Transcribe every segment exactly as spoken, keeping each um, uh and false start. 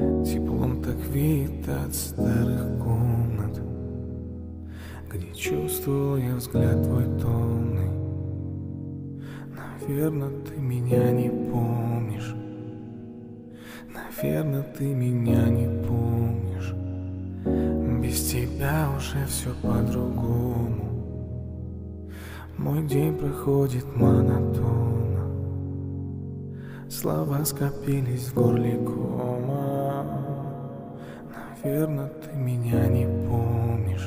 Теплом так веет от старых комнат, где чувствовал я взгляд твой томный. Наверно, ты меня не помнишь. Наверно, ты меня не помнишь. Без тебя уже все по-другому. Мой день проходит монотонно. Слова скопились в горле кома. Наверно, ты меня не помнишь.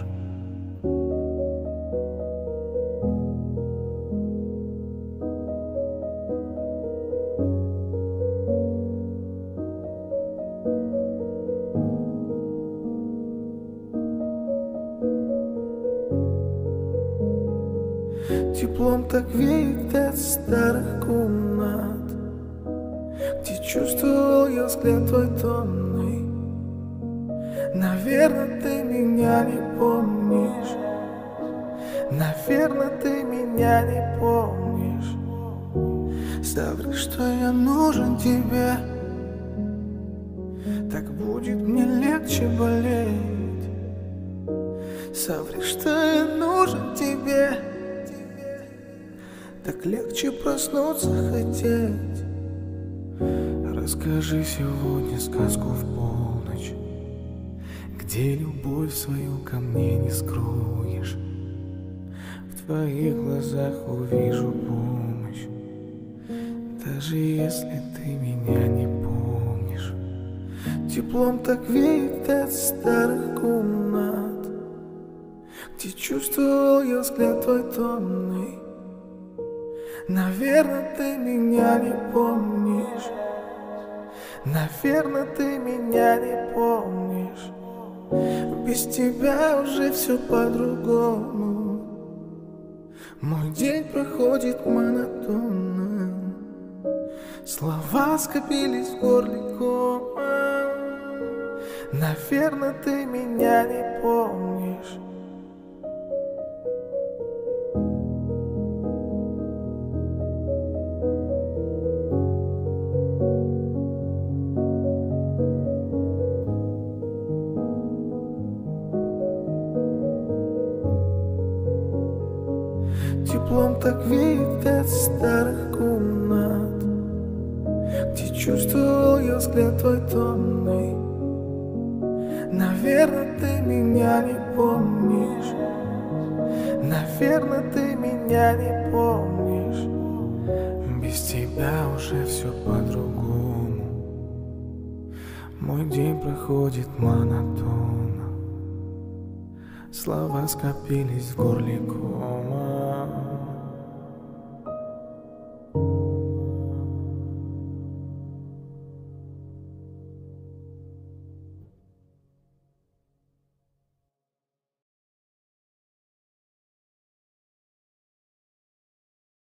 Теплом так веет от старых комнат, где чувствовал я взгляд твой томный. Наверно, ты меня не помнишь. Наверно, ты меня не помнишь. Соври, что я нужен тебе, так будет мне легче болеть. Соври, что я нужен тебе, так легче проснуться хотеть. Расскажи сегодня сказку в полночь, где любовь свою ко мне не скроешь. В твоих глазах увижу помощь, даже если ты меня не помнишь. Теплом так веет от старых комнат, где чувствовал я взгляд твой томный. Наверно, ты меня не помнишь. Наверно, ты меня не помнишь. Без тебя уже все по-другому. Мой день проходит монотонно. Слова скопились в горле кома. Наверно, ты меня не помнишь. Теплом так веет от старых комнат, где чувствовал я взгляд твой томный. Наверно, ты меня не помнишь. Наверно, ты меня не помнишь. Без тебя уже все по-другому. Мой день проходит монотонно. Слова скопились в горле кома.